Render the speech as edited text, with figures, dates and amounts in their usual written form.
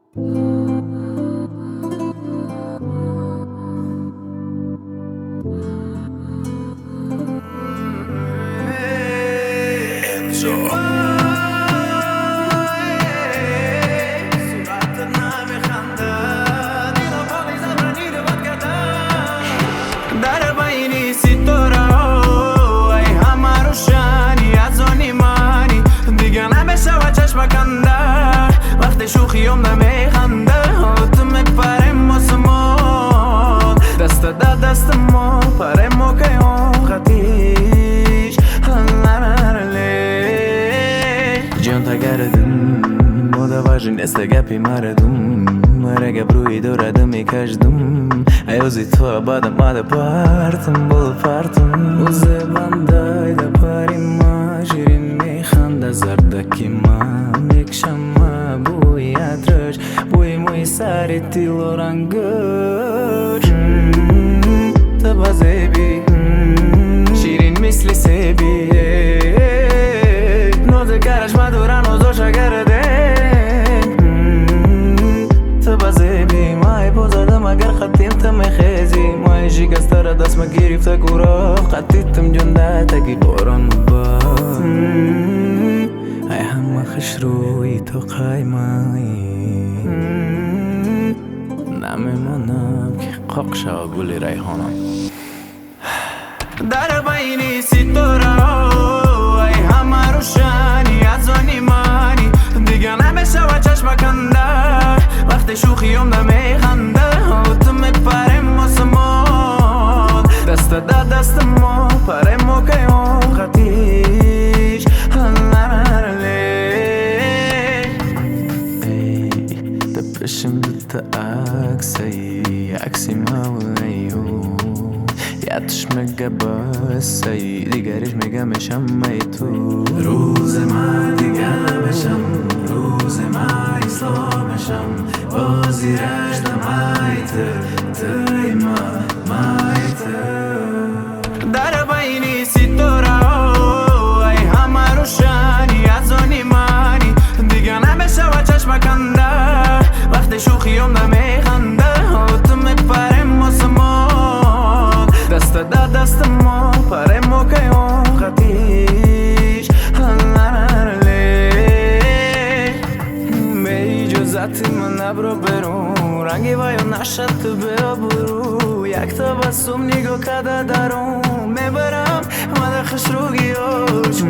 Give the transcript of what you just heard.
در بینی ستاره ها ای همه روشنی از آنی منی دیگه نمیشه و چشم کنده وقتی شوخیم نمیخنده تو میپریم آسمان دست در دست ما پریم و که خطیش جان تگردم moda važin jeste gapi maradum Rega bruji dorada mi každum A jozi tvoja bada mada partum bolu partum Uze banday da parima Jirin mi khanda zardaki ma Mek shama bui atrash Bui mui sari tilo rangaj Taba zebi Shirin misli sebi Noze karash madura nozo shagarade اگر خطیم تم خیزی مای شکسته دست ما گرفته گورا خطیتم جنده تگی باران با ای همه خوش روی تو قایمایی نمیمانم که قاق شا گل ریحانم در بینی ستاره ای همه روشنی از آنی منی دیگه نمیشه و چشم کنده وقتی شوخیم نمیخنده تو میپریم آسمان دست در دست ما پریم و که خطیش ای ده پیشم دوتا عکسی عکسی مولیو یادش میگه بسی دیگریش میگه میشم می تو روز من دیگه نمیشم روز من اسلامشم بازی رشتم مایته توی ما مایته در بینی ستاره ای همه روشنی از آنی منی دیگه نمیشه و چشم کنده وقتی شوخیم نمیخنده تو میپریم آسمان دست در دست ما پریم و که خطیش ذاتی من نبرو برون رنگی باید نشد تو برو برو یک تبسم نگاه کده درون میبرم مده خوش روگیاش